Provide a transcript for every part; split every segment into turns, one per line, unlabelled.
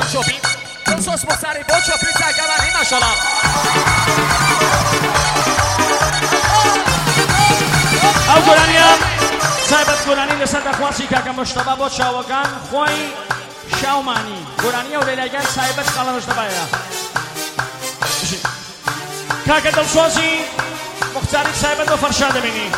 چوبی دلسوز مختاری با چوبی زگرانی ماشاءالله
او گرانیم سایبت گرانی لسر دخواسی که مشتبه با چاوگان خوی شاومانی گرانی و لیلگان سایبت خالا مشتبه که دلسوزی مختاری سایبت و فرشاده بینی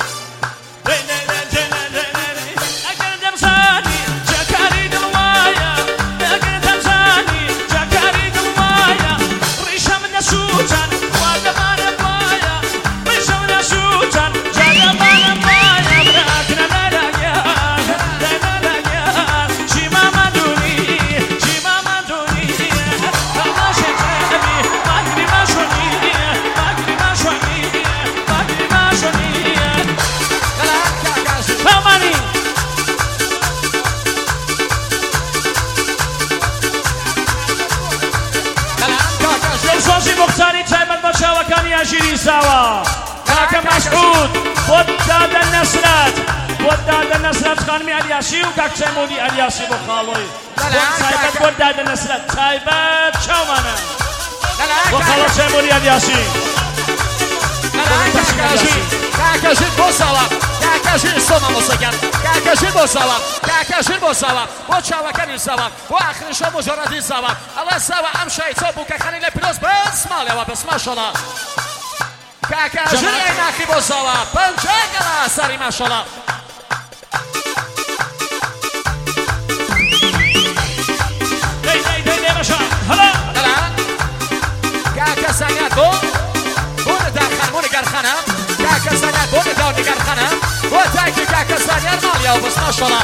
مختاری تایمت با چاوکانی اجیری سوا کاک مسعود بود دادن نصرت بود دادن نصرت خانمی الیاسی و کاک سیمونی الیاسی با خالوی تایمت بود دادن نصرت تایمت چاومانه با خالو سیمونی الیاسی
کاکشیر با سوا کاکشیر سوما مسکن کاکشیر با سوا کاکشیر با سوا با چاوکانی سوا با آخرش مجردی سوا الله سوا ام شایسته بو که خلیل پیروز بس ماله و بس ماشاءالله کاکشیر ایناخی با سوا پنجه گلا سری ماشاءالله
دی ماشاءالله هلا
کاک سنگت بون در خرمون گرخنم کاک سنگت بون دانی گرخنم و تایکی کاک سنگر مالیا و بس ماشاءالله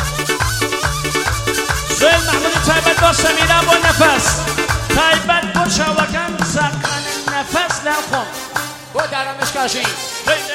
زين محمود تایبت با سمیرا با نفس تایبت با چاوکان سقن نفس لخم
و درمش کاشی